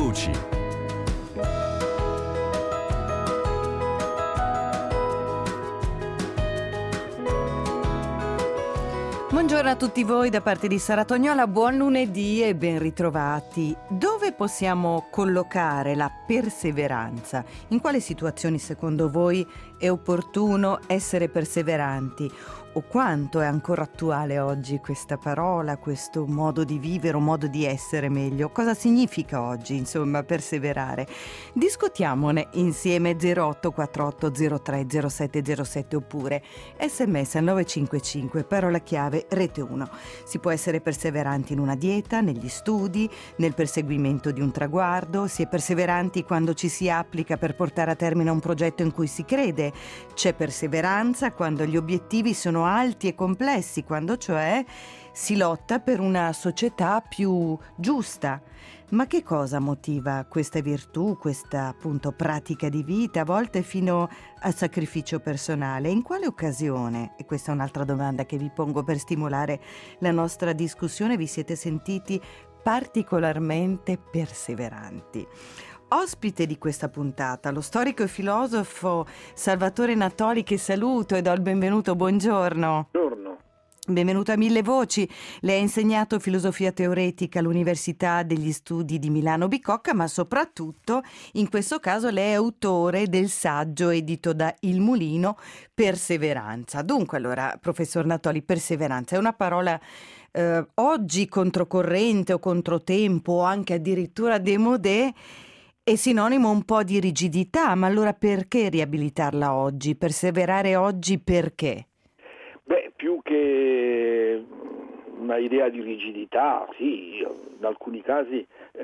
voci. Buongiorno a tutti voi da parte di Sara Tognola, buon lunedì e ben ritrovati. Dove possiamo collocare la perseveranza? In quali situazioni secondo voi è opportuno essere perseveranti? O quanto è ancora attuale oggi questa parola, questo modo di vivere, un modo di essere meglio? Cosa significa oggi, insomma, perseverare? Discutiamone insieme 0848 03 0707 oppure SMS al 955, parola chiave Rete 1. Si può essere perseveranti in una dieta, negli studi, nel perseguimento di un traguardo, si è perseveranti quando ci si applica per portare a termine un progetto in cui si crede, c'è perseveranza quando gli obiettivi sono alti e complessi, quando cioè si lotta per una società più giusta. Ma che cosa motiva questa virtù, questa appunto pratica di vita, a volte fino al sacrificio personale? In quale occasione, e questa è un'altra domanda che vi pongo per stimolare la nostra discussione, vi siete sentiti particolarmente perseveranti? Ospite di questa puntata, lo storico e filosofo Salvatore Natoli, che saluto e do il benvenuto. Buongiorno. Buongiorno. Benvenuto a Mille Voci. Lei ha insegnato filosofia teoretica all'Università degli Studi di Milano Bicocca, ma soprattutto in questo caso lei è autore del saggio edito da Il Mulino, Perseveranza. Dunque allora, professor Natoli, perseveranza è una parola oggi controcorrente o controtempo o anche addirittura démodé. È sinonimo un po' di rigidità, ma allora perché riabilitarla oggi? Perseverare oggi perché? Beh, più che una idea di rigidità, sì, in alcuni casi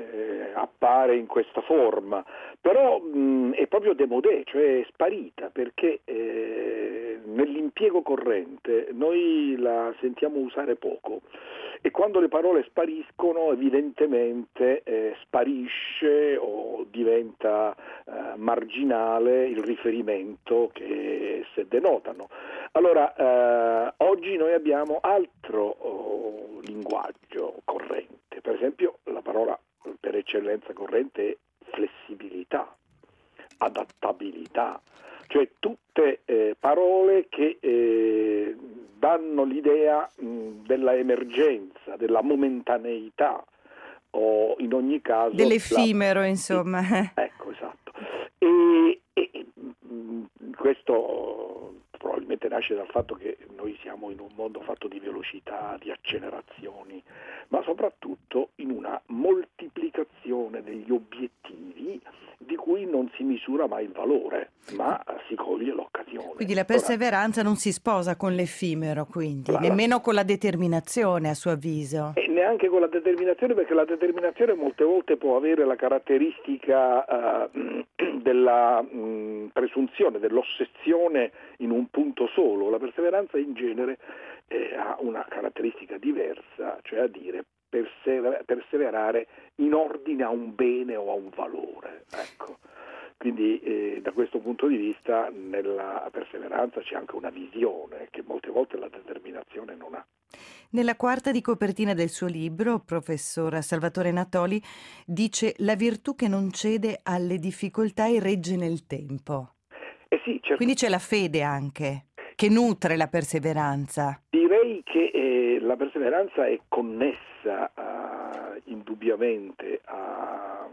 appare in questa forma, però è proprio démodé, cioè è sparita, perché nell'impiego corrente noi la sentiamo usare poco. E quando le parole spariscono, evidentemente sparisce o diventa marginale il riferimento che esse denotano. Allora, oggi noi abbiamo altro linguaggio corrente. Per esempio, la parola per eccellenza corrente è flessibilità, adattabilità, cioè tutte parole che danno l'idea della emergenza, della momentaneità o in ogni caso dell'effimero, insomma. Ecco, esatto. E questo probabilmente nasce dal fatto che noi siamo in un mondo fatto di velocità, di accelerazioni, ma soprattutto in una moltiplicazione degli obiettivi di cui non si misura mai il valore, ma si coglie l'occasione. Quindi la perseveranza non si sposa con l'effimero, quindi, nemmeno con la determinazione, a suo avviso. E neanche con la determinazione, perché la determinazione molte volte può avere la caratteristica della presunzione, dell'ossessione in un punto solo. La perseveranza in genere ha una caratteristica diversa, cioè a dire perseverare in ordine a un bene o a un valore. Ecco. Quindi da questo punto di vista nella perseveranza c'è anche una visione che molte volte la determinazione non ha. Nella quarta di copertina del suo libro, professor Salvatore Natoli dice: la virtù che non cede alle difficoltà e regge nel tempo. Sì, certo. Quindi c'è la fede anche, che nutre la perseveranza. Direi che la perseveranza è connessa indubbiamente a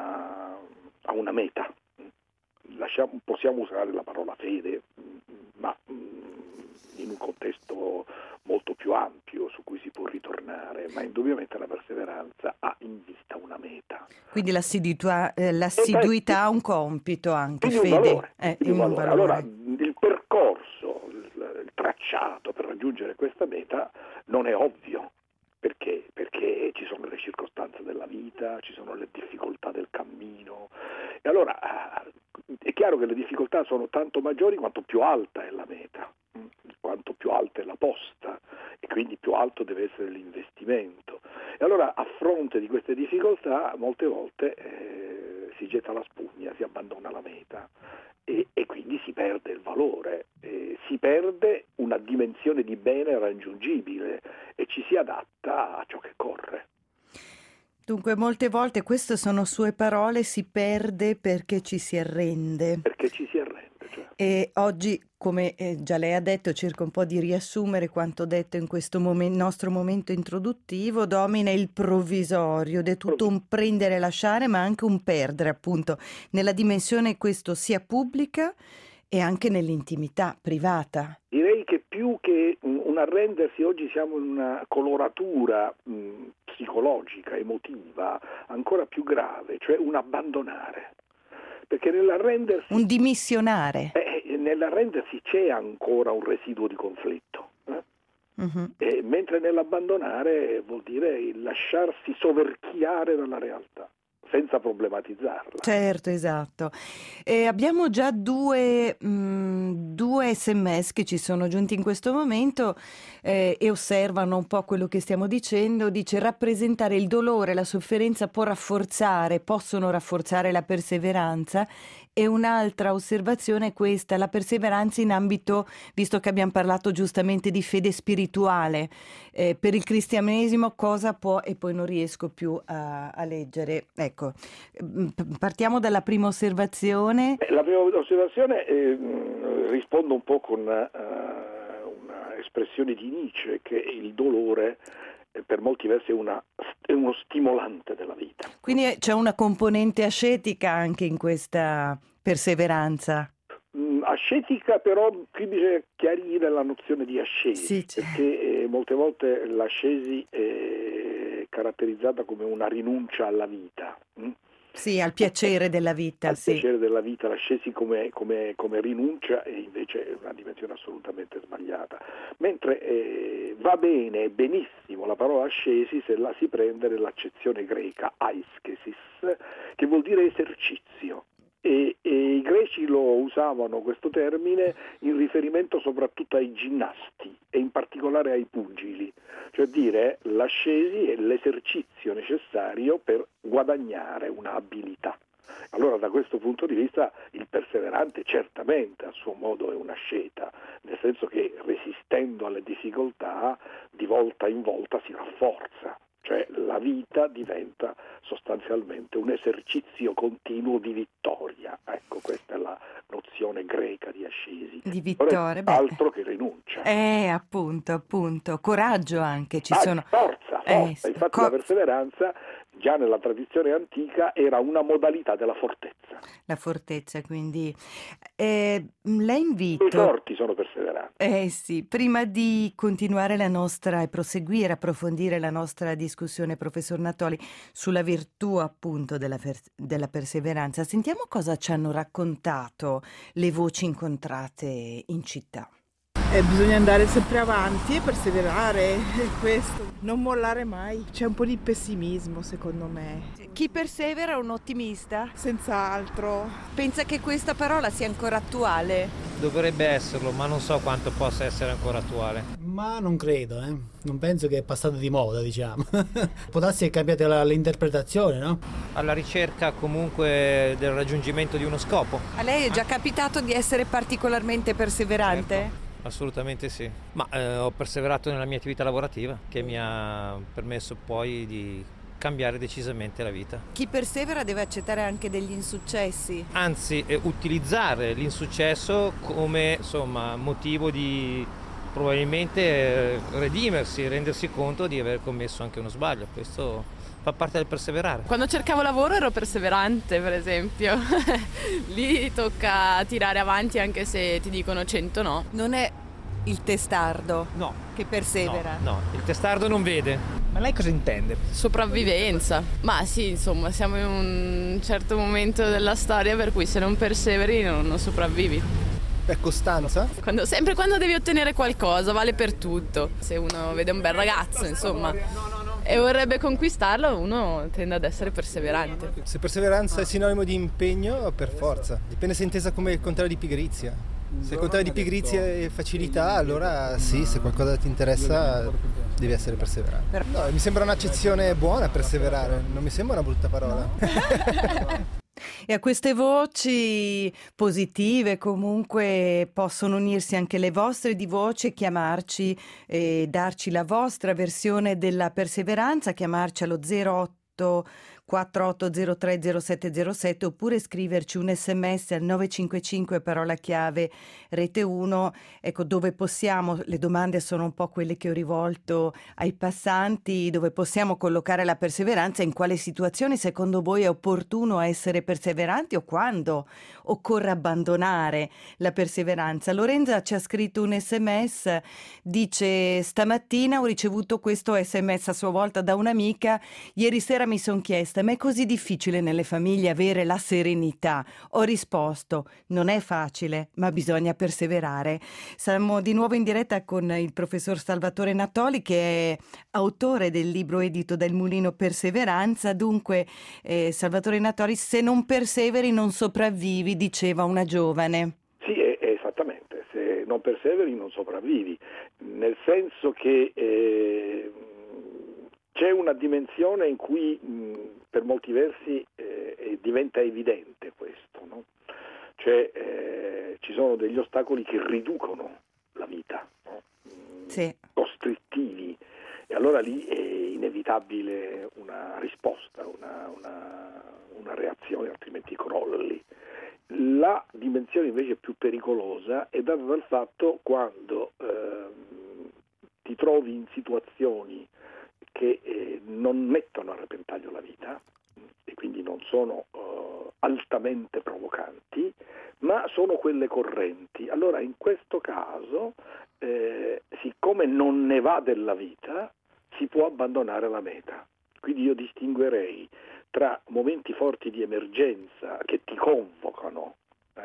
una meta. Possiamo usare la parola fede, ma in un contesto molto più ampio su cui si può ritornare, ma indubbiamente la perseveranza ha in vista una meta. Quindi l'assiduità ha un compito anche, quindi fede. Un valore. Allora, il percorso, il tracciato per raggiungere questa meta non è ovvio. Perché? Perché ci sono le circostanze della vita, ci sono le difficoltà del cammino. E allora è chiaro che le difficoltà sono tanto maggiori quanto più alta è la meta, quanto più alta è la posta e quindi più alto deve essere l'investimento. E allora a fronte di queste difficoltà molte volte si getta la spugna, si abbandona la meta e quindi si perde il valore, si perde una dimensione di bene raggiungibile e ci si adatta a ciò che corre. Dunque, molte volte, queste sono sue parole, si perde perché ci si arrende. Perché ci si arrende, certo. E oggi, come già lei ha detto, cerco un po' di riassumere quanto detto in questo nostro momento introduttivo, domina il provvisorio ed è tutto un prendere e lasciare, ma anche un perdere, appunto, nella dimensione questo sia pubblica e anche nell'intimità privata. Direi che più che un arrendersi, oggi siamo in una coloratura psicologica, emotiva, ancora più grave, cioè un abbandonare. Perché nell'arrendersi... Un dimissionare. Nell'arrendersi c'è ancora un residuo di conflitto. Mentre nell'abbandonare vuol dire il lasciarsi soverchiare dalla realtà, senza problematizzarla. Certo, esatto. Abbiamo già due SMS che ci sono giunti in questo momento e osservano un po' quello che stiamo dicendo. Dice: rappresentare il dolore, la sofferenza possono rafforzare la perseveranza. E un'altra osservazione è questa: la perseveranza in ambito, visto che abbiamo parlato giustamente di fede spirituale, per il cristianesimo cosa può, e poi non riesco più a leggere. Ecco, partiamo dalla prima osservazione. La prima osservazione rispondo un po' con una espressione di Nietzsche, che il dolore per molti versi è uno stimolante della vita. Quindi c'è una componente ascetica anche in questa perseveranza. Ascetica, però qui bisogna chiarire la nozione di ascesi, sì, perché molte volte l'ascesi è caratterizzata come una rinuncia alla vita. Sì, al piacere della vita. Al piacere della vita, l'ascesi come rinuncia, e invece è una dimensione assolutamente sbagliata. Mentre va bene, benissimo la parola ascesi se la si prende nell'accezione greca, aiskesis, che vuol dire esercizio. E i greci lo usavano questo termine in riferimento soprattutto ai ginnasti e in particolare ai pugili, cioè dire l'ascesi è l'esercizio necessario per guadagnare un'abilità. Allora da questo punto di vista il perseverante certamente a suo modo è un asceta, nel senso che resistendo alle difficoltà di volta in volta si rafforza. Cioè la vita diventa sostanzialmente un esercizio continuo di vittoria. Ecco, questa è la nozione greca di ascesi. Di vittoria, altro che rinuncia. Appunto. Coraggio anche, Forza. Infatti la perseveranza già nella tradizione antica era una modalità della fortezza. La fortezza, quindi. La invito... I forti sono perseveranti. Sì, prima di continuare la nostra e proseguire, approfondire la nostra discussione, professor Natoli, sulla virtù appunto della perseveranza, sentiamo cosa ci hanno raccontato le voci incontrate in città. Bisogna andare sempre avanti e perseverare, questo, non mollare mai. C'è un po' di pessimismo secondo me. Chi persevera è un ottimista? Senz'altro. Pensa che questa parola sia ancora attuale? Dovrebbe esserlo, ma non so quanto possa essere ancora attuale. Ma non credo, non penso che è passato di moda, diciamo. Può darsi che è cambiata l'interpretazione, no? Alla ricerca comunque del raggiungimento di uno scopo. A lei è già capitato di essere particolarmente perseverante? Certo. Assolutamente sì, ma ho perseverato nella mia attività lavorativa che mi ha permesso poi di cambiare decisamente la vita. Chi persevera deve accettare anche degli insuccessi. Anzi, utilizzare l'insuccesso come motivo di probabilmente redimersi, rendersi conto di aver commesso anche uno sbaglio. Questo fa parte del perseverare. Quando cercavo lavoro ero perseverante, per esempio. Lì tocca tirare avanti anche se ti dicono 100 no. Non è il testardo che persevera. No, il testardo non vede. Ma lei cosa intende? Sopravvivenza. Ma sì, insomma, siamo in un certo momento della storia per cui se non perseveri non sopravvivi. È costanza? Sempre quando devi ottenere qualcosa, vale per tutto. Se uno vede un bel ragazzo, insomma, e vorrebbe conquistarlo, uno tende ad essere perseverante. Se perseveranza è sinonimo di impegno, per forza. Dipende se è intesa come il contrario di pigrizia. Se il contrario di pigrizia è facilità, allora sì, se qualcosa ti interessa devi essere perseverante. No, mi sembra un'accezione buona perseverare, non mi sembra una brutta parola. E a queste voci positive comunque possono unirsi anche le vostre di voce, chiamarci e darci la vostra versione della perseveranza, chiamarci allo 348 48030707 oppure scriverci un sms al 955 parola chiave rete 1, ecco, dove possiamo, le domande sono un po' quelle che ho rivolto ai passanti, dove possiamo collocare la perseveranza, in quale situazioni secondo voi è opportuno essere perseveranti o quando occorre abbandonare la perseveranza. Lorenza ci ha scritto un sms, dice: stamattina ho ricevuto questo sms a sua volta da un'amica, ieri sera mi sono chiesta ma è così difficile nelle famiglie avere la serenità? Ho risposto: non è facile, ma bisogna perseverare. Siamo di nuovo in diretta con il professor Salvatore Natoli, che è autore del libro edito dal Mulino Perseveranza. Dunque, Salvatore Natoli, se non perseveri non sopravvivi, diceva una giovane. Sì, esattamente, se non perseveri non sopravvivi, nel senso che c'è una dimensione in cui per molti versi diventa evidente questo, no? Cioè ci sono degli ostacoli che riducono la vita, no? Sì. Costrittivi, e allora lì è inevitabile una risposta, una reazione, altrimenti crolli. La dimensione invece più pericolosa è data dal fatto quando ti trovi in situazioni che non mettono a repentaglio la vita e quindi non sono altamente provocanti, ma sono quelle correnti. Allora in questo caso, siccome non ne va della vita, si può abbandonare la meta. Quindi io distinguerei tra momenti forti di emergenza che ti convocano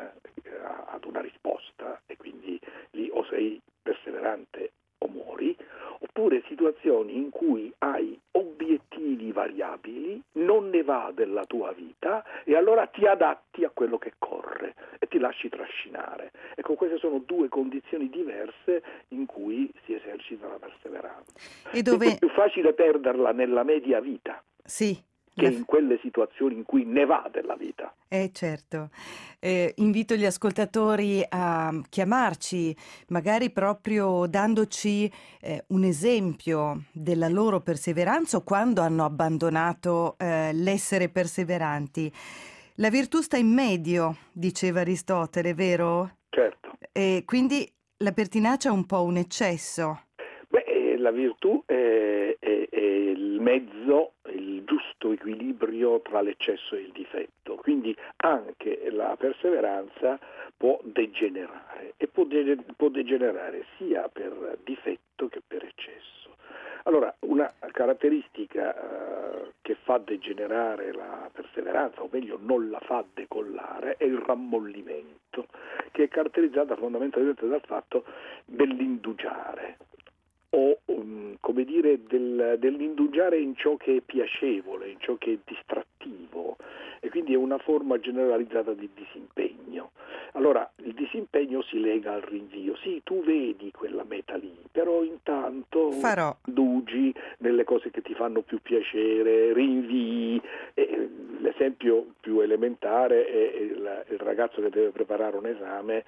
ad una risposta e quindi lì o sei perseverante o muori, oppure situazioni in cui hai obiettivi variabili, non ne va della tua vita e allora ti adatti a quello che corre e ti lasci trascinare. Ecco, queste sono due condizioni diverse in cui si esercita la perseveranza. E dove è più facile perderla nella media vita. Sì. Che in quelle situazioni in cui ne va della vita. Certo. Invito gli ascoltatori a chiamarci, magari proprio dandoci un esempio della loro perseveranza o quando hanno abbandonato l'essere perseveranti. La virtù sta in medio, diceva Aristotele, vero? Certo. Quindi la pertinacia è un po' un eccesso. La virtù è il mezzo, il giusto equilibrio tra l'eccesso e il difetto, quindi anche la perseveranza può degenerare e può degenerare sia per difetto che per eccesso. Allora, una caratteristica che fa degenerare la perseveranza, o meglio non la fa decollare, è il rammollimento, che è caratterizzata fondamentalmente dal fatto dell'indugiare, o come dire dell'indugiare in ciò che è piacevole, in ciò che è distrattivo, e quindi è una forma generalizzata di disimpegno. Allora il disimpegno si lega al rinvio. Sì, tu vedi quella meta lì, però intanto indugi nelle cose che ti fanno più piacere, rinvii. L'esempio più elementare è il ragazzo che deve preparare un esame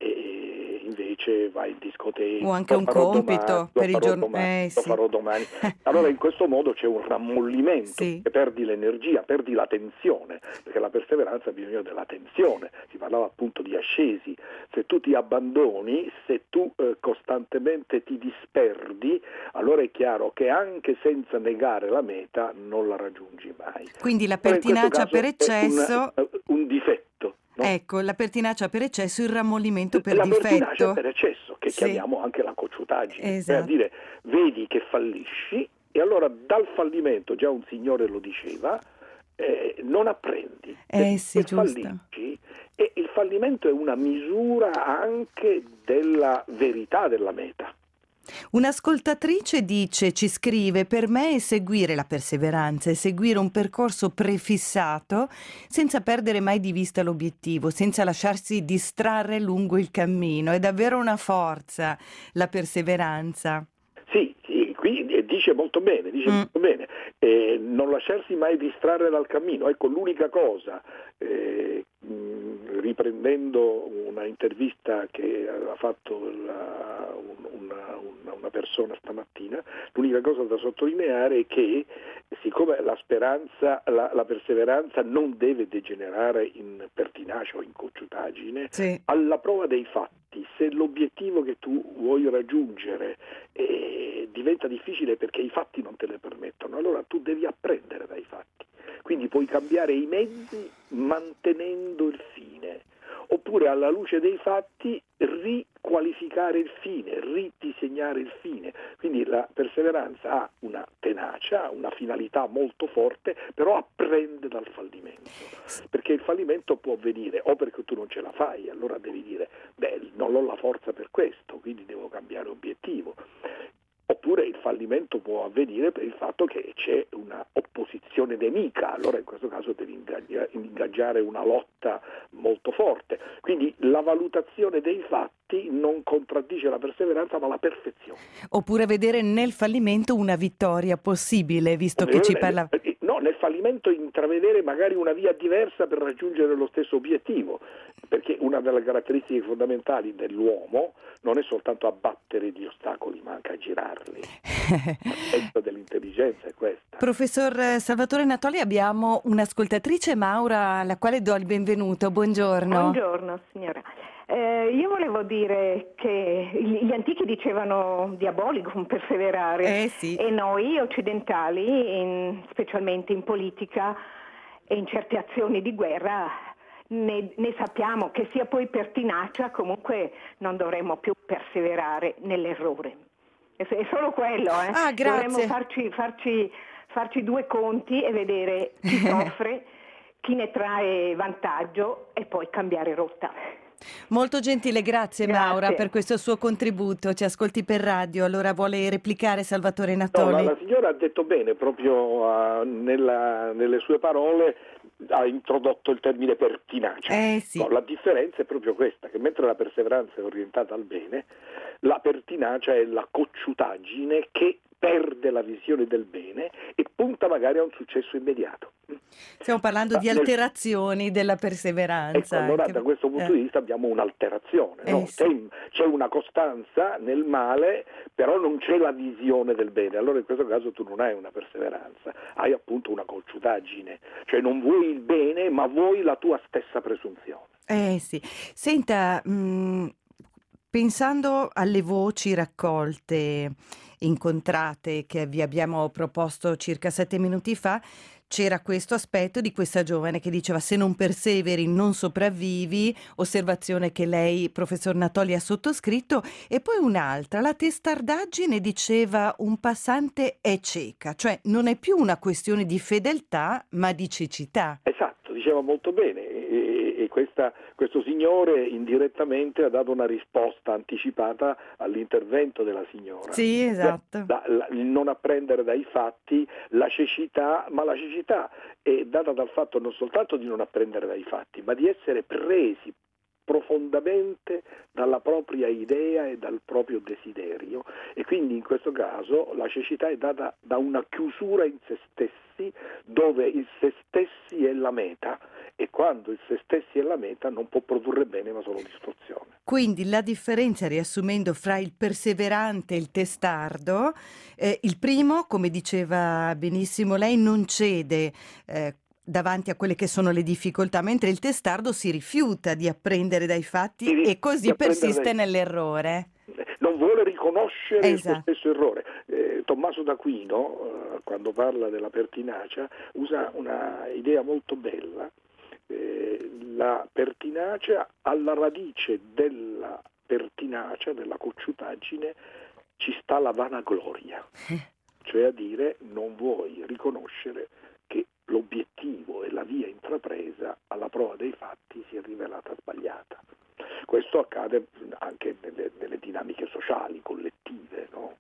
e invece va in discoteca, o anche un compito per il giorno, lo farò domani. Allora in questo modo c'è un rammollimento, sì. che perdi l'energia, perdi la tensione, perché la perseveranza ha bisogno della tensione. Si parlava appunto di ascesi. Se tu ti abbandoni, se tu costantemente ti disperdi, allora è chiaro che anche senza negare la meta non la raggiungi mai. Quindi la pertinacia per eccesso è un difetto. No? Ecco, la pertinacia per eccesso, il rammollimento per la difetto. La pertinacia per eccesso, che chiamiamo anche la cocciutaggine. Esatto. Cioè a dire, vedi che fallisci e allora dal fallimento, già un signore lo diceva, non apprendi. Sì, giusto. Fallisci, e il fallimento è una misura anche della verità della meta. Un'ascoltatrice ci scrive: per me è seguire la perseveranza, è seguire un percorso prefissato senza perdere mai di vista l'obiettivo, senza lasciarsi distrarre lungo il cammino. È davvero una forza la perseveranza. Sì, qui dice molto bene, molto bene. Non lasciarsi mai distrarre dal cammino. Ecco, l'unica cosa, riprendendo una intervista che aveva fatto una persona stamattina, l'unica cosa da sottolineare è che siccome la speranza, la perseveranza non deve degenerare in pertinacia o in cocciutaggine, Sì. alla prova dei fatti, se l'obiettivo che tu vuoi raggiungere diventa difficile perché i fatti non te le permettono, allora tu devi apprendere dai fatti. Quindi puoi cambiare i mezzi mantenendo il fine, oppure alla luce dei fatti riqualificare il fine, ridisegnare il fine. Quindi la perseveranza ha una tenacia, una finalità molto forte, però apprende dal fallimento, perché il fallimento può avvenire o perché tu non ce la fai, allora devi dire non ho la forza per questo, quindi devo cambiare obiettivo. Oppure il fallimento può avvenire per il fatto che c'è una opposizione nemica, allora in questo caso devi ingaggiare una lotta molto forte. Quindi la valutazione dei fatti non contraddice la perseveranza ma la perfezione. Oppure vedere nel fallimento una vittoria possibile, visto che ci parla... No, nel fallimento intravedere magari una via diversa per raggiungere lo stesso obiettivo, perché una delle caratteristiche fondamentali dell'uomo non è soltanto abbattere gli ostacoli, ma anche aggirarli. La dell'intelligenza è questa. Professor Salvatore Natoli, abbiamo un'ascoltatrice, Maura, alla quale do il benvenuto. Buongiorno. Buongiorno signora. Io volevo dire che gli antichi dicevano diabolicum perseverare, sì. E noi occidentali, specialmente in politica e in certe azioni di guerra, ne sappiamo che sia poi pertinacia, comunque non dovremmo più perseverare nell'errore. È solo quello, Ah, grazie. Dovremmo farci due conti e vedere chi soffre, chi ne trae vantaggio e poi cambiare rotta. Molto gentile, grazie Maura per questo suo contributo. Ci ascolti per radio, allora vuole replicare Salvatore Natoli? No, la signora ha detto bene, proprio nelle sue parole ha introdotto il termine pertinacia. Sì. No, la differenza è proprio questa, che mentre la perseveranza è orientata al bene, la pertinacia è la cocciutaggine che perde la visione del bene e punta magari a un successo immediato. Stiamo parlando di alterazioni della perseveranza. Ecco, allora anche... da questo punto di vista abbiamo un'alterazione, no? Sì. C'è una costanza nel male, però non c'è la visione del bene. Allora in questo caso tu non hai una perseveranza, hai appunto una cocciutaggine, cioè non vuoi il bene ma vuoi la tua stessa presunzione. Sì. Senta, pensando alle voci raccolte, incontrate, che vi abbiamo proposto circa 7 minuti fa, c'era questo aspetto di questa giovane che diceva: se non perseveri non sopravvivi, osservazione che lei, professor Natoli, ha sottoscritto. E poi un'altra, la testardaggine, diceva: un passante è cieca, cioè non è più una questione di fedeltà ma di cecità. Esatto, diceva molto bene, e questo signore indirettamente ha dato una risposta anticipata all'intervento della signora. Sì, esatto. Il non apprendere dai fatti, la cecità, ma la cecità è data dal fatto non soltanto di non apprendere dai fatti, ma di essere presi profondamente dalla propria idea e dal proprio desiderio, e quindi in questo caso la cecità è data da una chiusura in se stessi, dove il se stessi è la meta, e quando il se stessi è la meta non può produrre bene ma solo distruzione. Quindi la differenza, riassumendo, fra il perseverante e il testardo, il primo, come diceva benissimo lei, non cede davanti a quelle che sono le difficoltà, mentre il testardo si rifiuta di apprendere dai fatti e così persiste nell'errore. Non vuole riconoscere il suo Esatto. stesso errore. Tommaso d'Aquino, quando parla della pertinacia, usa una idea molto bella. La pertinacia, alla radice della pertinacia, della cocciutaggine, ci sta la vanagloria, cioè a dire non vuoi riconoscere che l'obiettivo e la via intrapresa alla prova dei fatti si è rivelata sbagliata. Questo accade anche nelle dinamiche sociali, collettive, no?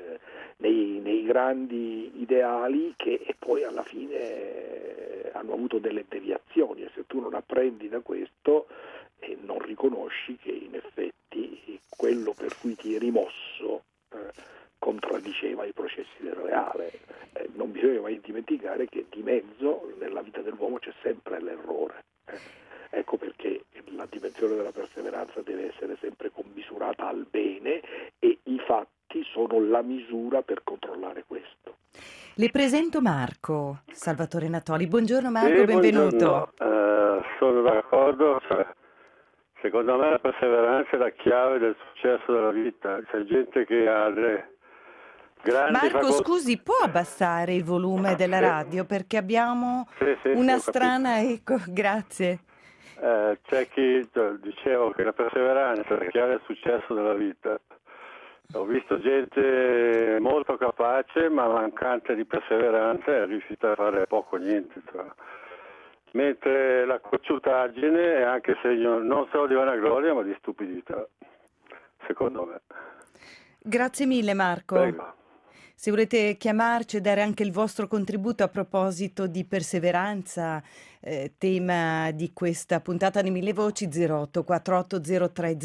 Nei grandi ideali che poi alla fine hanno avuto delle deviazioni, e se tu non apprendi da questo e non riconosci che in effetti quello per cui ti eri mosso contraddiceva i processi del reale. Non bisogna mai dimenticare che di mezzo nella vita dell'uomo c'è sempre l'errore. Ecco perché la dimensione della perseveranza deve essere sempre commisurata al bene, e i fatti sono la misura per controllare questo. Le presento Marco Salvatore Natoli. Buongiorno Marco, benvenuto. Sono d'accordo, secondo me la perseveranza è la chiave del successo della vita. C'è gente che ha delle grandi Marco, scusi, può abbassare il volume della radio perché abbiamo una strana eco, grazie. C'è chi, dicevo, che la perseveranza è la chiave del successo della vita. Ho visto gente molto capace ma mancante di perseveranza è riuscita a fare poco o niente. Mentre la cocciutaggine è anche segno non solo di vanagloria ma di stupidità, secondo me. Grazie mille Marco. Prego. Se volete chiamarci e dare anche il vostro contributo a proposito di perseveranza, tema di questa puntata di Mille Voci, 08 4803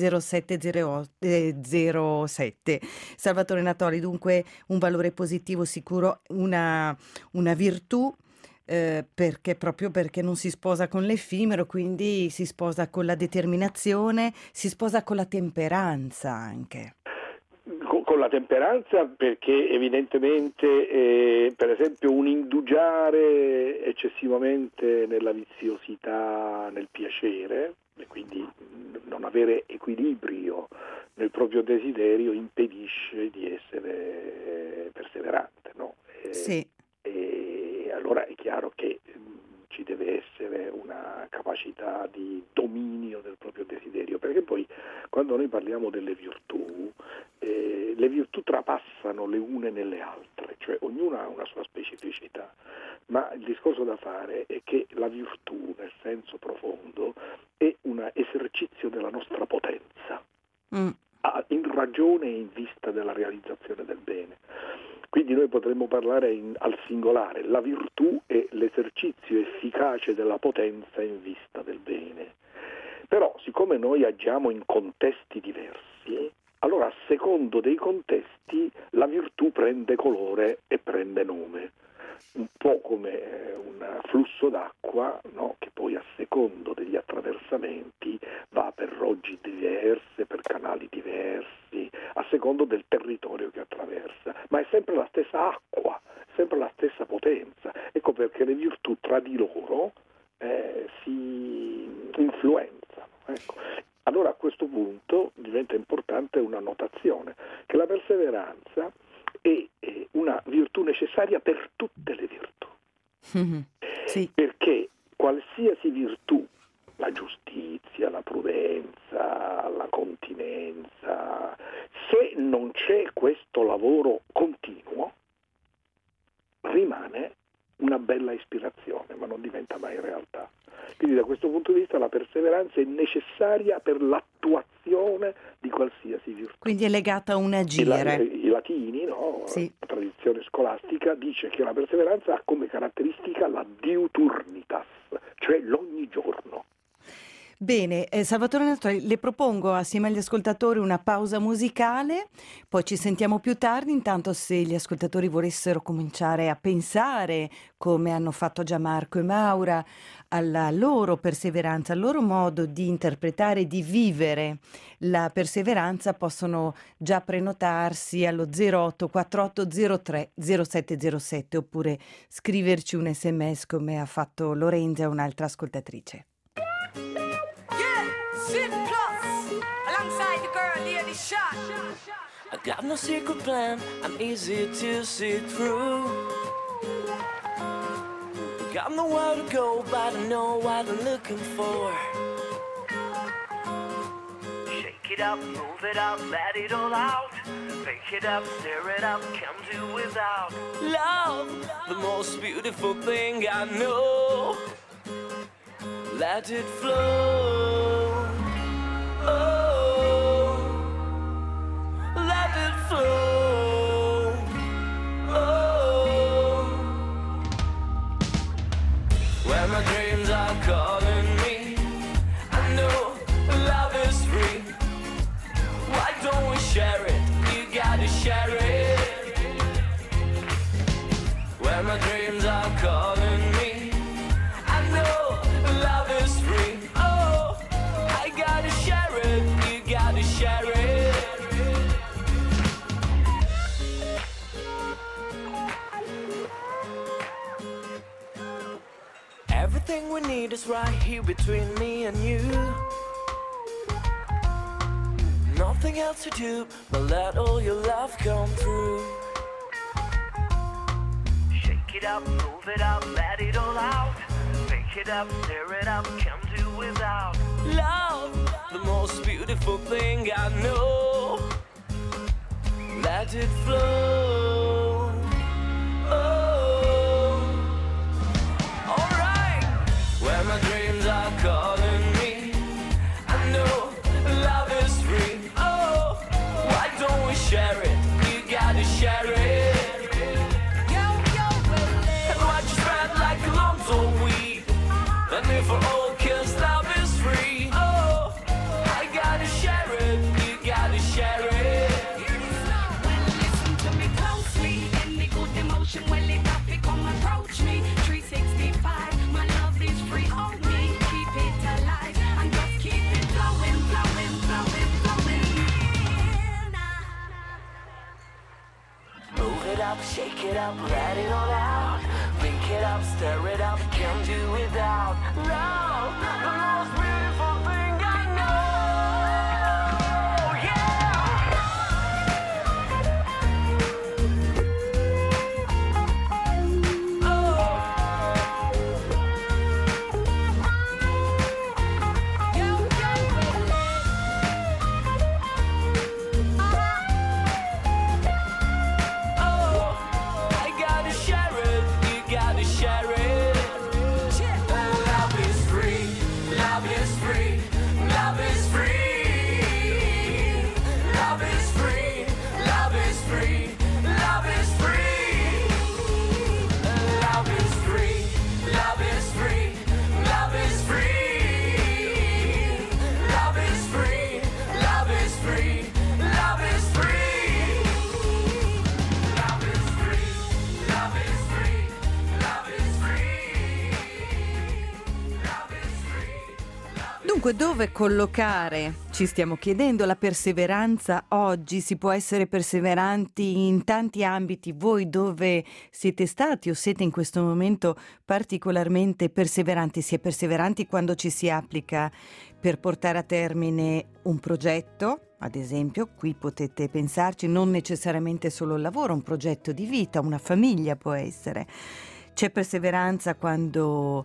0707. Salvatore Natoli, dunque un valore positivo sicuro, una virtù, proprio perché non si sposa con l'effimero, quindi si sposa con la determinazione, si sposa con la temperanza anche. Con la temperanza, perché evidentemente per esempio un indugiare eccessivamente nella viziosità, nel piacere, e quindi non avere equilibrio nel proprio desiderio impedisce di essere perseverante, no? Sì. E allora è chiaro che ci deve essere una capacità di dominio del proprio desiderio, perché poi quando noi parliamo delle virtù, le virtù trapassano le une nelle altre, cioè ognuna ha una sua specificità, ma il discorso da fare è che la virtù, nel senso profondo, è un esercizio della nostra potenza, in ragione e in vista della realizzazione del bene. Quindi noi potremmo parlare al singolare, la virtù è l'esercizio efficace della potenza in vista del bene. Però siccome noi agiamo in contesti diversi, allora a secondo dei contesti la virtù prende colore e prende nome. Un po' come un flusso d'acqua, no? Che poi a secondo degli attraversamenti va per roggi diverse, per canali diversi, a secondo del territorio che attraversa, ma è sempre la stessa acqua, sempre la stessa potenza. Ecco perché le virtù tra di loro si influenzano. Ecco. Allora a questo punto diventa importante una notazione, che la perseveranza è una virtù necessaria per tutte le virtù. Sì. Perché qualsiasi virtù, la giustizia, la prudenza, la continenza, se non c'è questo lavoro continuo, rimane una bella ispirazione, ma non diventa mai realtà. Quindi da questo punto di vista la perseveranza è necessaria per l'attuazione di qualsiasi virtù. Quindi è legata a un agire. I latini, no? Sì. La tradizione scolastica dice che la perseveranza ha come caratteristica la diuturnitas, cioè l'ogni giorno. Bene, Salvatore Natoli, le propongo assieme agli ascoltatori una pausa musicale, poi ci sentiamo più tardi. Intanto, se gli ascoltatori volessero cominciare a pensare, come hanno fatto già Marco e Maura, alla loro perseveranza, al loro modo di interpretare e di vivere la perseveranza, possono già prenotarsi allo 08 4803 0707 oppure scriverci un SMS come ha fatto Lorenza, un'altra ascoltatrice. I got no secret plan, I'm easy to see through. Got nowhere to go, but I know what I'm looking for. Shake it up, move it up, let it all out. Pick it up, stir it up, can't do without. Love, the most beautiful thing I know. Let it flow. Oh, let it flow. Oh, when my dreams are calling me, I know love is free. Why don't we share it? You gotta share it. When my dreams are calling me, I know love is free. Oh, I gotta share it. need is right here between me and you. Nothing else to do but let all your love come through. Shake it up, move it up, let it all out. Pick it up, stir it up, can't do without. Love, the most beautiful thing I know. Let it flow. Oh, alright. When my dreams are calling me, I know love is free. Oh, why don't we share it? You gotta share it. And watch you spread like lumps of weed. Let me for all, 'cause love is free. Oh, I gotta share it. You gotta share it. Well, if I pick come approach me, 365, my love is free, hold me, keep it alive, and just keep it flowing, flowing, flowing, flowing. Move it up, shake it up, let it all out. Pick it up, stir it up, can't do without. Love, the most beautiful thing I know. Dunque, dove collocare, ci stiamo chiedendo, la perseveranza oggi? Si può essere perseveranti in tanti ambiti. Voi dove siete stati o siete in questo momento particolarmente perseveranti? Si è perseveranti quando ci si applica per portare a termine un progetto, ad esempio, qui potete pensarci, non necessariamente solo il lavoro, un progetto di vita, una famiglia può essere. C'è perseveranza quando,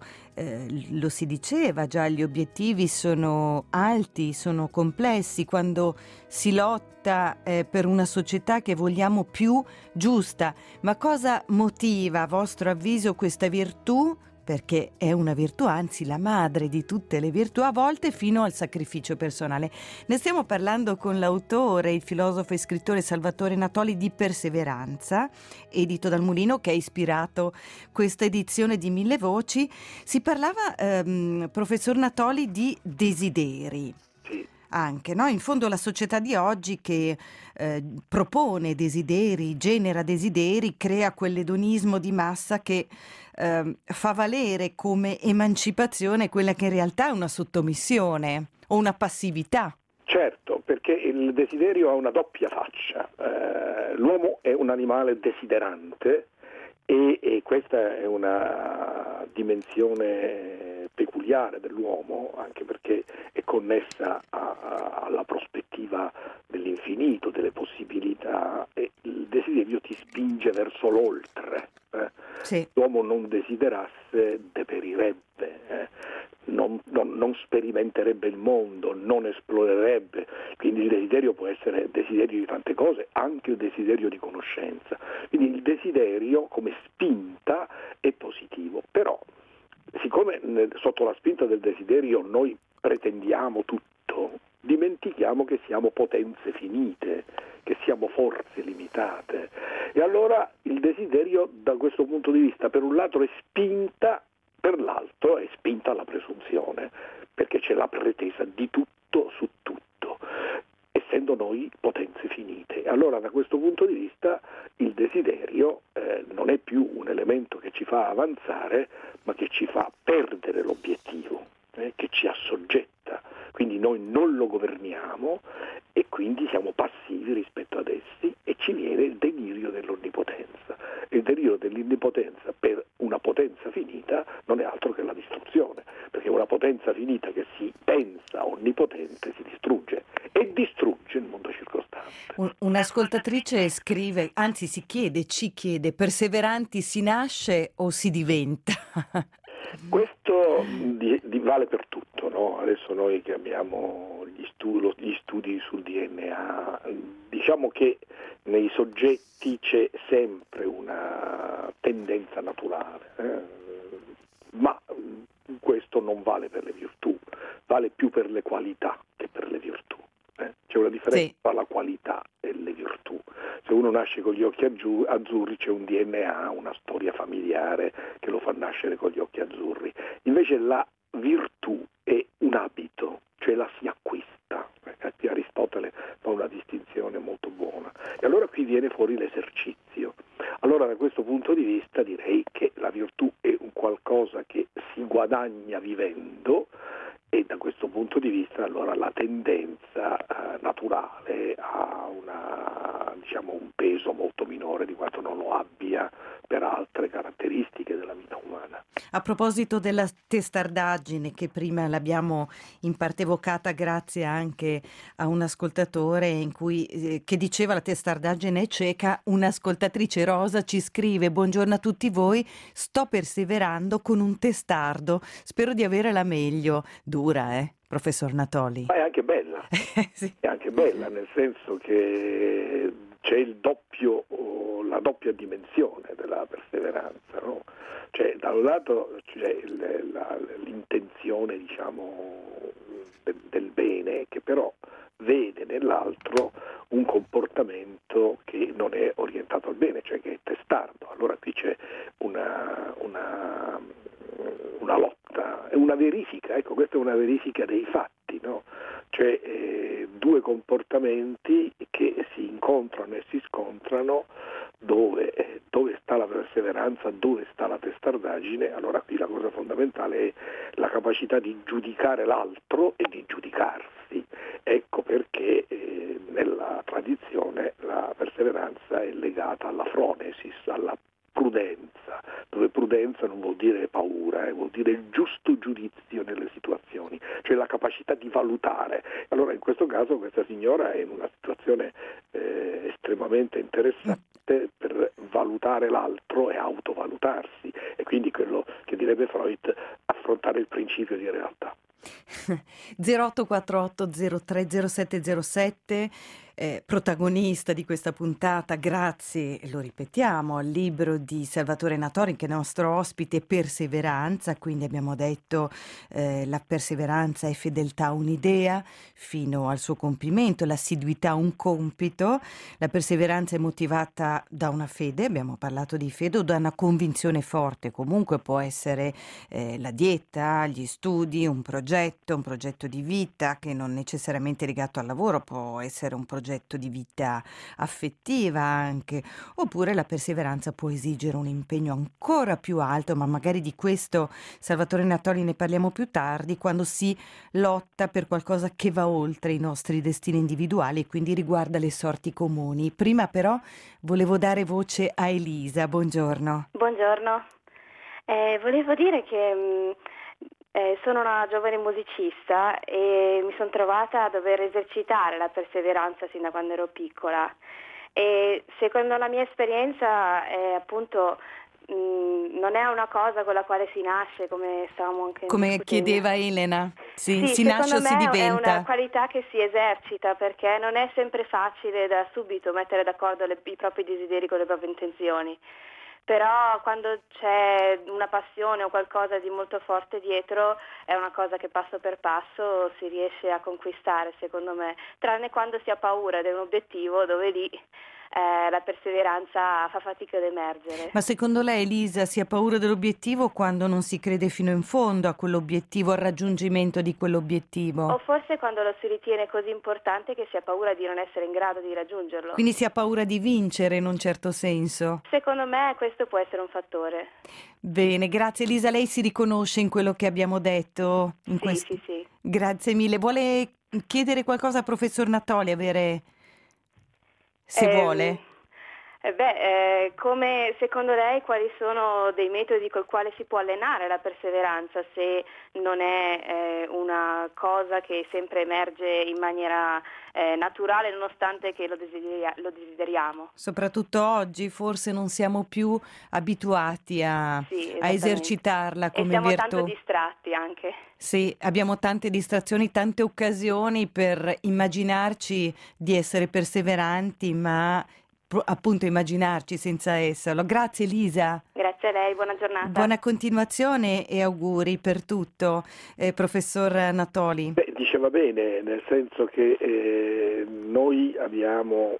lo si diceva già, gli obiettivi sono alti, sono complessi, quando si lotta per una società che vogliamo più giusta. Ma cosa motiva, a vostro avviso, questa virtù? Perché è una virtù, anzi la madre di tutte le virtù, a volte fino al sacrificio personale. Ne stiamo parlando con l'autore, il filosofo e scrittore Salvatore Natoli, di Perseveranza, edito dal Mulino, che ha ispirato questa edizione di Mille Voci. Si parlava, professor Natoli, di desideri. Anche, no? In fondo la società di oggi che propone desideri, genera desideri, crea quell'edonismo di massa che fa valere come emancipazione quella che in realtà è una sottomissione o una passività. Certo, perché il desiderio ha una doppia faccia. L'uomo è un animale desiderante e questa è una dimensione peculiare dell'uomo, anche perché è connessa alla prospettiva dell'infinito, delle possibilità, e il desiderio ti spinge verso l'oltre. Sì. L'uomo non desiderasse deperirebbe, non sperimenterebbe il mondo, non esplorerebbe. Quindi il desiderio può essere desiderio di tante cose, anche il desiderio di conoscenza. Quindi il desiderio come spinta è positivo, però siccome sotto la spinta del desiderio noi pretendiamo tutto, dimentichiamo che siamo potenze finite, che siamo forze limitate, e allora il desiderio da questo punto di vista per un lato è spinta, per l'altro è spinta alla presunzione, perché c'è la pretesa di tutto su tutto, essendo noi potenze finite. Allora da questo punto di vista il desiderio non è più un elemento che ci fa avanzare, ma che ci fa perdere l'obiettivo, che ci assoggetta. Quindi noi non lo governiamo e quindi siamo passivi rispetto ad essi, e ci viene il delirio dell'onnipotenza. Il delirio dell'onnipotenza per una potenza finita non è altro che la distruzione, perché potenza finita che si pensa onnipotente si distrugge e distrugge il mondo circostante. Un'ascoltatrice scrive, anzi ci chiede, perseveranti si nasce o si diventa? Questo vale per tutto, no? Adesso noi che abbiamo gli studi sul DNA, diciamo che nei soggetti c'è sempre una tendenza naturale, ma questo non vale per le virtù, vale più per le qualità che per le virtù. C'è una differenza tra la qualità e le virtù. Se uno nasce con gli occhi azzurri c'è un DNA, una storia familiare che lo fa nascere con gli occhi azzurri. Invece la virtù è un abito, cioè la si acquista. Aristotele fa una distinzione molto buona. E allora qui viene fuori l'esercizio. Allora da questo punto di vista direi che la virtù è un qualcosa che si guadagna vivendo, e da questo punto di vista allora la tendenza naturale ha un peso molto minore di quanto non lo abbia per altre caratteristiche della vita umana. A proposito della testardaggine, che prima l'abbiamo in parte evocata grazie anche a un ascoltatore che diceva la testardaggine è cieca, un'ascoltatrice Rosa ci scrive: buongiorno a tutti voi, sto perseverando con un testardo, spero di avere la meglio. Dura, professor Natoli? Ma è anche bella, sì. È anche bella, nel senso che c'è la doppia dimensione della perseveranza, no? Cioè, da un lato c'è l'intenzione, del bene, che però vede nell'altro un comportamento che non è orientato al bene, cioè che è testardo. Allora qui c'è una lotta, è una verifica, ecco, questa è una verifica dei fatti, no? Cioè due comportamenti che si incontrano e si scontrano, dove sta la perseveranza, dove sta la testardaggine. Allora qui la cosa fondamentale è la capacità di giudicare l'altro e di giudicarsi. Ecco perché nella tradizione la perseveranza è legata alla phronesis, alla prudenza, dove prudenza non vuol dire paura, vuol dire il giusto giudizio nelle situazioni, cioè la capacità di valutare. Allora in questo caso questa signora è in una situazione estremamente interessante per valutare l'altro e autovalutarsi, e quindi quello che direbbe Freud, affrontare il principio di realtà. 0848 030707, protagonista di questa puntata, grazie, lo ripetiamo, al libro di Salvatore Natoli, che è nostro ospite, Perseveranza. Quindi abbiamo detto la perseveranza è fedeltà a un'idea fino al suo compimento, l'assiduità un compito, la perseveranza è motivata da una fede, abbiamo parlato di fede, o da una convinzione forte. Comunque può essere la dieta, gli studi, un progetto di vita che non necessariamente legato al lavoro, può essere un progetto di vita affettiva anche, oppure la perseveranza può esigere un impegno ancora più alto, ma magari di questo Salvatore Natoli ne parliamo più tardi, quando si lotta per qualcosa che va oltre i nostri destini individuali e quindi riguarda le sorti comuni. Prima però volevo dare voce a Elisa. Buongiorno. Buongiorno. Volevo dire che sono una giovane musicista e mi sono trovata a dover esercitare la perseveranza sin da quando ero piccola, e secondo la mia esperienza appunto non è una cosa con la quale si nasce, come stavamo anche come discutendo. Chiedeva Elena, sì, si secondo nasce o si me diventa. è una qualità che si esercita, perché non è sempre facile da subito mettere d'accordo i propri desideri con le proprie intenzioni. Però quando c'è una passione o qualcosa di molto forte dietro, è una cosa che passo per passo si riesce a conquistare, secondo me, tranne quando si ha paura di un obiettivo, dove lì la perseveranza fa fatica ad emergere. Ma secondo lei, Elisa, si ha paura dell'obiettivo quando non si crede fino in fondo a quell'obiettivo, al raggiungimento di quell'obiettivo? O forse quando lo si ritiene così importante che si ha paura di non essere in grado di raggiungerlo. Quindi si ha paura di vincere in un certo senso? Secondo me questo può essere un fattore. Bene, grazie Elisa. Lei si riconosce in quello che abbiamo detto? Sì. Grazie mille. Vuole chiedere qualcosa al professor Natoli, se vuole? Come secondo lei quali sono dei metodi col quale si può allenare la perseveranza se non è una cosa che sempre emerge in maniera naturale nonostante che lo desideriamo? Soprattutto oggi forse non siamo più abituati a esercitarla come e siamo virtù. tanto distratti anche. Sì, abbiamo tante distrazioni, tante occasioni per immaginarci di essere perseveranti, ma appunto immaginarci senza esserlo. Grazie Lisa. Grazie a lei, buona giornata. Buona continuazione e auguri per tutto, professor Natoli. Diceva bene, nel senso che noi abbiamo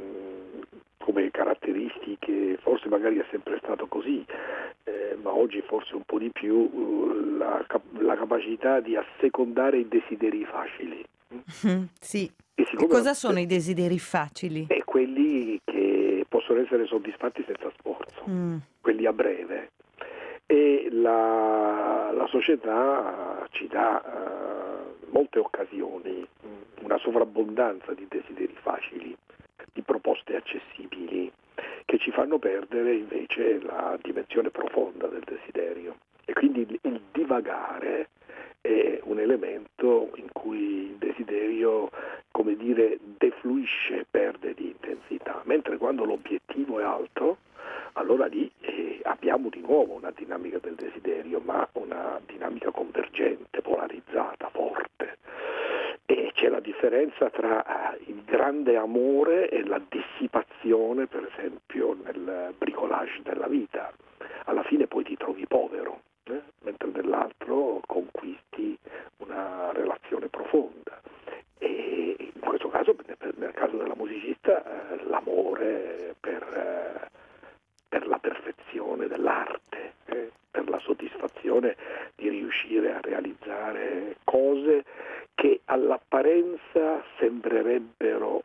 come caratteristiche, forse magari è sempre stato così, ma oggi forse un po' di più, la capacità di assecondare i desideri facili. Sì. E cosa sono i desideri facili? Quelli che possono essere soddisfatti senza sforzo, quelli a breve. E la società ci dà molte occasioni, una sovrabbondanza di desideri facili, di proposte accessibili, che ci fanno perdere invece la dimensione profonda del desiderio. E quindi il divagare è un elemento in cui il desiderio, come dire, defluisce, perde di intensità, mentre quando l'obiettivo è alto, allora lì abbiamo di nuovo una dinamica del desiderio, ma una dinamica convergente, polarizzata, forte. E c'è la differenza tra il grande amore e la dissipazione, per esempio, nel bricolage della vita. Alla fine poi ti trovi povero, mentre nell'altro conquisti una relazione profonda. E in questo caso, nel caso della musicista, l'amore per la perfezione dell'arte, per la soddisfazione di riuscire a realizzare cose che all'apparenza sembrerebbero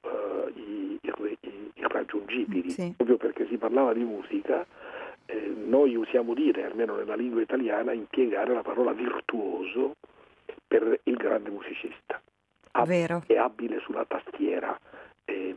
irraggiungibili, sì. Proprio perché si parlava di musica. Noi usiamo dire, almeno nella lingua italiana, impiegare la parola virtuoso per il grande musicista. Vero. È abile sulla tastiera, è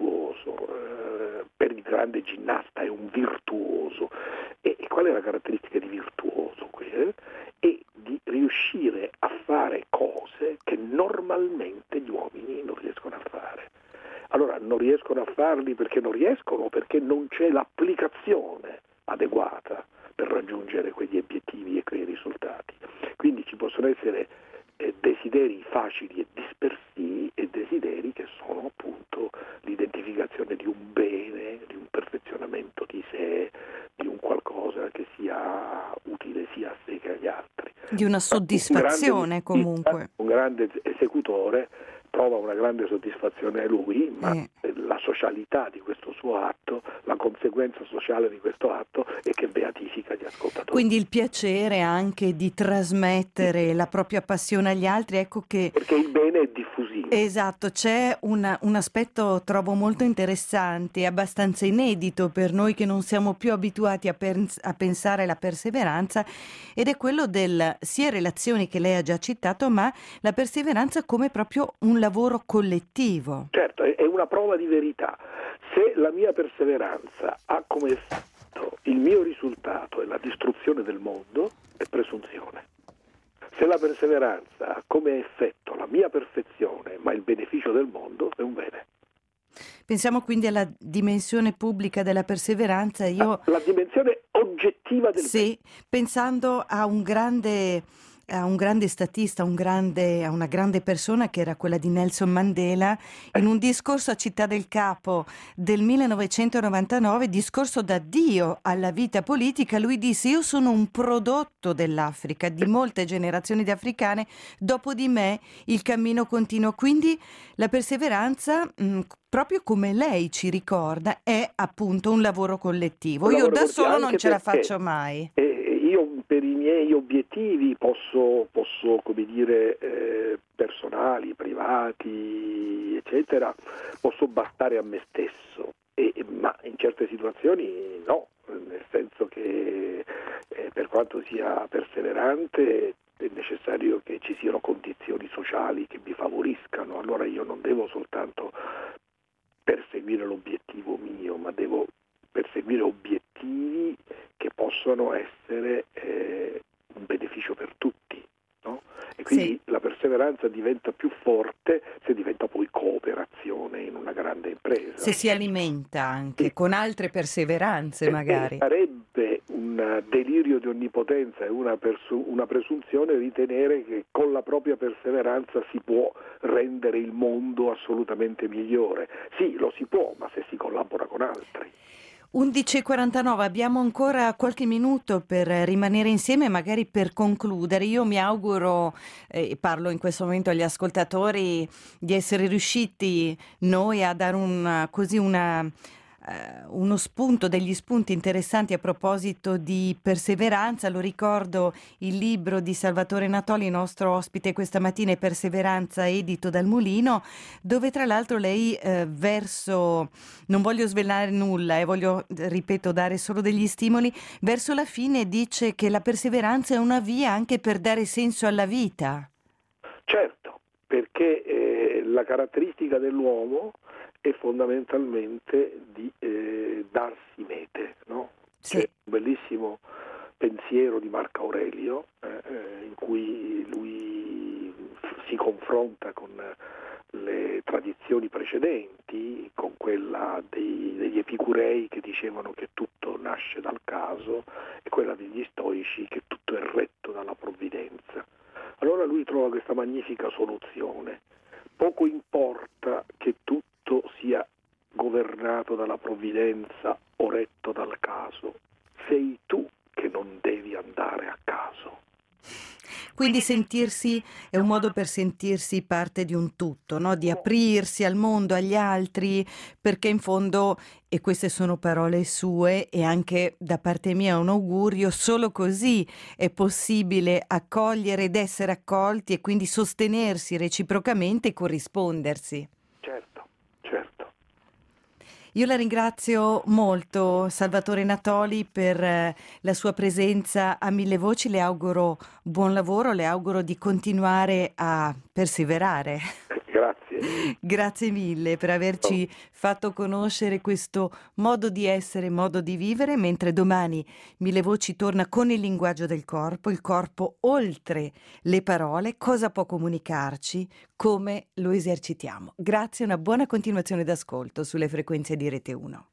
virtuoso, per il grande ginnasta è un virtuoso. E qual è la caratteristica di virtuoso qui? È di riuscire a fare cose che normalmente gli uomini non riescono a fare. Allora non riescono a farli perché non riescono, perché non c'è l'applicazione adeguata per raggiungere quegli obiettivi e quei risultati. Quindi ci possono essere desideri facili e dispersivi e desideri che sono appunto l'identificazione di un bene, di un perfezionamento di sé, di un qualcosa che sia utile sia a sé che agli altri. Di una soddisfazione comunque. Un grande esecutore prova una grande soddisfazione a lui, ma la socialità di questo suo atto, la conseguenza sociale di questo atto è che beatifica gli ascoltatori. Quindi il piacere anche di trasmettere la propria passione agli altri, ecco che... Perché il bene è diffusivo. Esatto, c'è un aspetto, trovo molto interessante e abbastanza inedito per noi che non siamo più abituati a pensare alla perseveranza, ed è quello del sia relazioni che lei ha già citato, ma la perseveranza come proprio un lavoro collettivo. Certo, è una prova di verità. Se la mia perseveranza ha come effetto il mio risultato e la distruzione del mondo, è presunzione. Se la perseveranza ha come effetto la mia perfezione, ma il beneficio del mondo, è un bene. Pensiamo quindi alla dimensione pubblica della perseveranza. La dimensione oggettiva del bene. Pensando a un grande statista, a una grande persona che era quella di Nelson Mandela, in un discorso a Città del Capo del 1999, discorso d'addio alla vita politica, lui disse: io sono un prodotto dell'Africa, di molte generazioni di africane, dopo di me il cammino continua. Quindi la perseveranza, proprio come lei ci ricorda, è appunto un lavoro collettivo. Io da solo non ce la faccio mai. Io per i miei obiettivi posso come dire, personali, privati, eccetera, posso bastare a me stesso, ma in certe situazioni no, nel senso che per quanto sia perseverante è necessario che ci siano condizioni sociali che mi favoriscano. Allora io non devo soltanto perseguire l'obiettivo mio, ma devo perseguire obiettivi che possono essere un beneficio per tutti, no? E quindi la perseveranza diventa più forte se diventa poi cooperazione in una grande impresa. Se si alimenta anche con altre perseveranze magari. Sarebbe un delirio di onnipotenza e una presunzione ritenere che con la propria perseveranza si può rendere il mondo assolutamente migliore. Sì, lo si può, ma se si collabora con altri. 11:49, abbiamo ancora qualche minuto per rimanere insieme, magari per concludere. Io mi auguro, parlo in questo momento agli ascoltatori, di essere riusciti noi a dare uno spunto, degli spunti interessanti a proposito di perseveranza. Lo ricordo, il libro di Salvatore Natoli, nostro ospite questa mattina, è Perseveranza, edito dal Mulino, dove tra l'altro lei non voglio svelare nulla e voglio, ripeto, dare solo degli stimoli, verso la fine dice che la perseveranza è una via anche per dare senso alla vita. Certo, perché la caratteristica dell'uomo è fondamentalmente di darsi mete, no? Sì. C'è un bellissimo pensiero di Marco Aurelio in cui lui si confronta con le tradizioni precedenti, con quella degli epicurei che dicevano che tutto nasce dal caso e quella degli stoici che tutto è retto dalla provvidenza. Allora lui trova questa magnifica soluzione: poco importa che tutto sia governato dalla provvidenza o retto dal caso, sei tu che non devi andare a caso. Quindi sentirsi è un modo per sentirsi parte di un tutto, no? Di aprirsi al mondo, agli altri, perché in fondo, e queste sono parole sue e anche da parte mia un augurio, solo così è possibile accogliere ed essere accolti e quindi sostenersi reciprocamente e corrispondersi. Io la ringrazio molto, Salvatore Natoli, per la sua presenza a Mille Voci. Le auguro buon lavoro, le auguro di continuare a perseverare. Grazie. Grazie mille per averci fatto conoscere questo modo di essere, modo di vivere, mentre domani Mille Voci torna con il linguaggio del corpo, il corpo oltre le parole, cosa può comunicarci, come lo esercitiamo. Grazie, una buona continuazione d'ascolto sulle frequenze di Rete 1.